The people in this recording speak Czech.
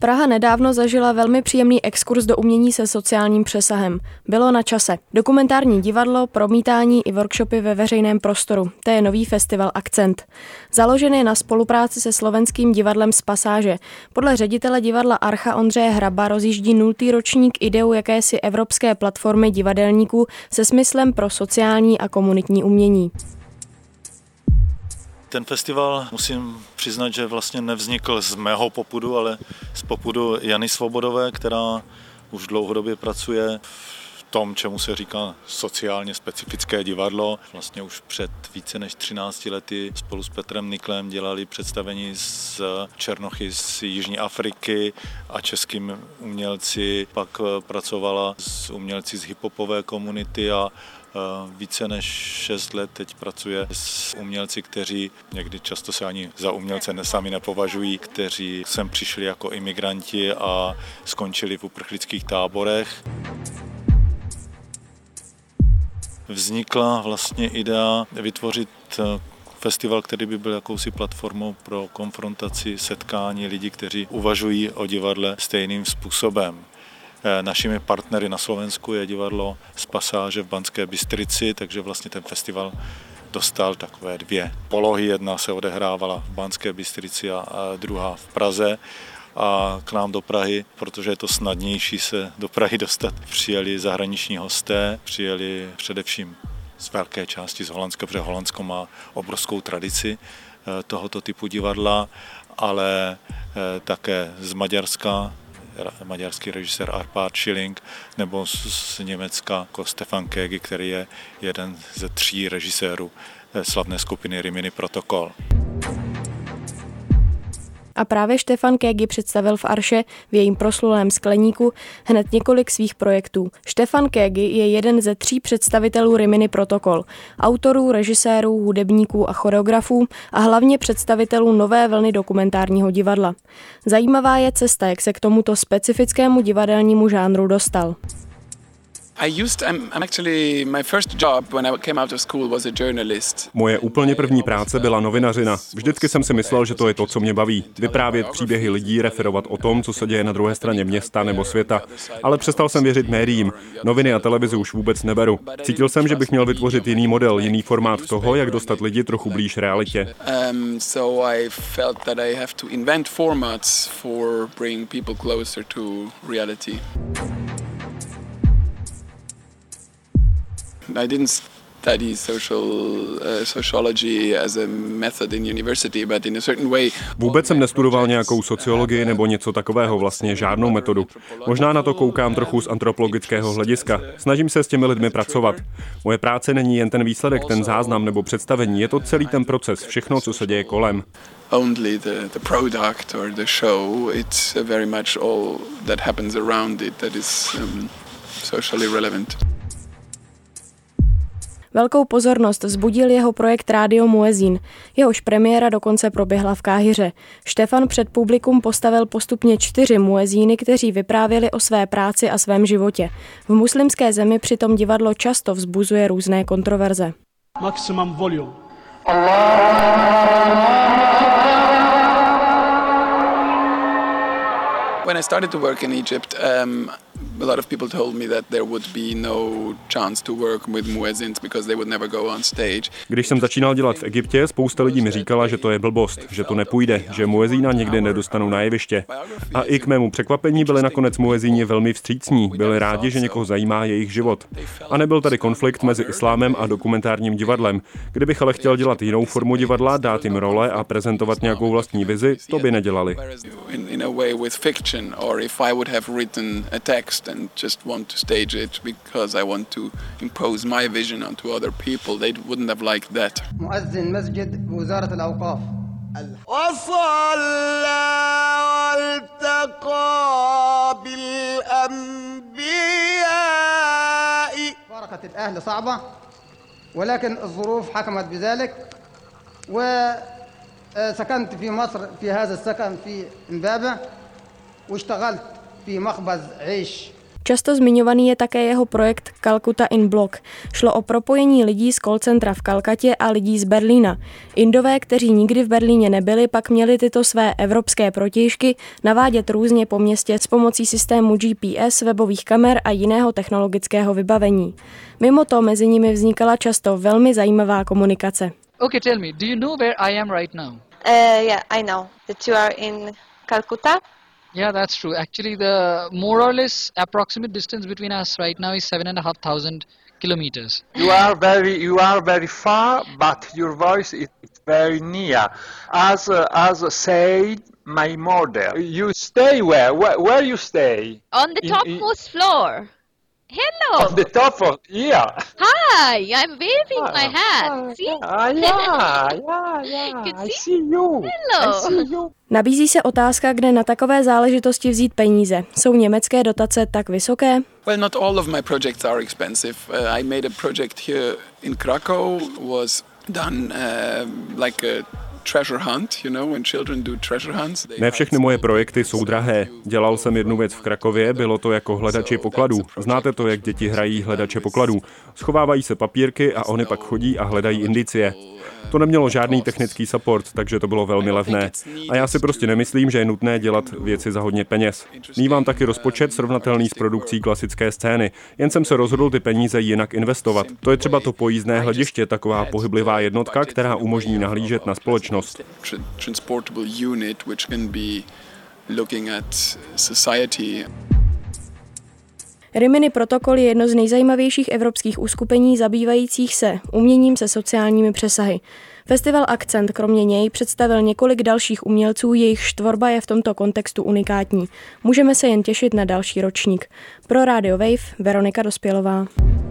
Praha nedávno zažila velmi příjemný exkurs do umění se sociálním přesahem. Bylo na čase. Dokumentární divadlo, promítání i workshopy ve veřejném prostoru. To je nový festival Akcent. Založený na spolupráci se slovenským divadlem z Pasáže. Podle ředitele divadla Archa Ondřeje Hraba rozjíždí 0. ročník ideu jakési evropské platformy divadelníků se smyslem pro sociální a komunitní umění. Ten festival, musím přiznat, že vlastně nevznikl z mého popudu, ale z popudu Jany Svobodové, která už dlouhodobě pracuje v tom, čemu se říká sociálně specifické divadlo. Vlastně už před více než 13 lety spolu s Petrem Niklem dělali představení z Černochy z Jižní Afriky a českými umělci. Pak pracovala s umělci z hiphopové komunity a více než 6 let teď pracuje s umělci, kteří někdy často se ani za umělce sami nepovažují, kteří sem přišli jako imigranti a skončili v uprchlických táborech. Vznikla vlastně idea vytvořit festival, který by byl jakousi platformou pro konfrontaci, setkání lidí, kteří uvažují o divadle stejným způsobem. Našimi partnery na Slovensku je divadlo z Pasáže v Banské Bystrici, takže vlastně ten festival dostal takové 2 polohy. Jedna se odehrávala v Banské Bystrici a druhá v Praze. A k nám do Prahy, protože je to snadnější se do Prahy dostat, přijeli zahraniční hosté, přijeli především z velké části z Holandska, protože Holandsko má obrovskou tradici tohoto typu divadla, ale také z Maďarska, maďarský režisér Arpád Schilling, nebo z Německa jako Stefan Kégy, který je jeden ze 3 režisérů slavné skupiny Rimini Protokol. A právě Stefan Kégy představil v Arše v jejím proslulém Skleníku hned několik svých projektů. Stefan Kégy je jeden ze 3 představitelů Rimini Protokol, autorů, režisérů, hudebníků a choreografů a hlavně představitelů nové vlny dokumentárního divadla. Zajímavá je cesta, jak se k tomuto specifickému divadelnímu žánru dostal. Moje úplně první práce byla novinařina. Vždycky jsem si myslel, že to je to, co mě baví. Vyprávět příběhy lidí, referovat o tom, co se děje na druhé straně města nebo světa. Ale přestal jsem věřit médiím. Noviny a televizi už vůbec neberu. Cítil jsem, že bych měl vytvořit jiný model, jiný formát toho, jak dostat lidi trochu blíž realitě. I didn't study sociology as a method in university, but in a certain way. Vůbec jsem nestudoval nějakou sociologii nebo něco takového, vlastně žádnou metodu. Možná na to koukám trochu z antropologického hlediska. Snažím se s těmi lidmi pracovat. Moje práce není jen ten výsledek, ten záznam nebo představení, je to celý ten proces, všechno, co se děje kolem. Only the product or the show, it's very much all that happens around it that is socially relevant. Velkou pozornost vzbudil jeho projekt Rádio Muezín. Jehož premiéra dokonce proběhla v Káhiře. Štefan před publikum postavil postupně 4 muezíny, kteří vyprávěli o své práci a svém životě. V muslimské zemi přitom divadlo často vzbuzuje různé kontroverze. Maximum volume. When I started to work in Egypt, a lot of people told me that there would be no chance to work with muezzins because they would never go on stage. Když jsem začínal dělat v Egyptě, spousta lidí mi říkala, že to je blbost, že to nepůjde, že muezzína nikdy nedostanou na jeviště. A i k mému překvapení byli nakonec muezzíni velmi vstřícní, byli rádi, že někoho zajímá jejich život. A nebyl tady konflikt mezi islámem a dokumentárním divadlem. Kdybych ale chtěl dělat jinou formu divadla, dát jim role a prezentovat nějakou vlastní vizi, to by nedělali. Or if I would have written a text and just want to stage it because I want to impose my vision onto other people, they wouldn't have liked that. مؤذن مسجد بوزارة الأوقاف. وصلى والتقى بالأنبياء. فرقة الأهل صعبة ولكن الظروف حكمت بذلك وسكنت في مصر في هذا السكن في إمبابة واشتغلت في مخبز عيش. Často zmiňovaný je také jeho projekt Calcutta in Block. Šlo o propojení lidí z call centra v Kalkatě a lidí z Berlína. Indové, kteří nikdy v Berlíně nebyli, pak měli tyto své evropské protějšky navádět různě po městě s pomocí systému GPS, webových kamer a jiného technologického vybavení. Mimo to mezi nimi vznikala často velmi zajímavá komunikace. Okay, tell me, do you know where I am right now? Yeah, I know that you are in Calcutta. Yeah, that's true. Actually, the more or less approximate distance between us right now is 7,500 kilometers. You are very far, but your voice is very near. As said my mother, you stay where you stay? On the topmost floor. Hello. On the top of, yeah. Hi, I'm waving my hand. See? Yeah. I see you. Hello. I see you. Nabízí se otázka, kde na takové záležitosti vzít peníze. Jsou německé dotace tak vysoké? Well, not all of my projects are expensive. I made a project here in Krakow, was done like a treasure hunt, you know, when children do treasure hunts. Ne všechny moje projekty jsou drahé. Dělal jsem jednu věc v Krakově, bylo to jako hledači pokladů. Znáte to, jak děti hrají hledače pokladů. Schovávají se papírky a oni pak chodí a hledají indicie. To nemělo žádný technický support, takže to bylo velmi levné. A já si prostě nemyslím, že je nutné dělat věci za hodně peněz. Mívám taky rozpočet srovnatelný s produkcí klasické scény, jen jsem se rozhodl ty peníze jinak investovat. To je třeba to pojízdné hlediště, taková pohyblivá jednotka, která umožní nahlížet na společnost. Rimini protokol je jedno z nejzajímavějších evropských uskupení zabývajících se uměním se sociálními přesahy. Festival Akcent kromě něj představil několik dalších umělců, jejichž tvorba je v tomto kontextu unikátní. Můžeme se jen těšit na další ročník. Pro Radio Wave Veronika Dospělová.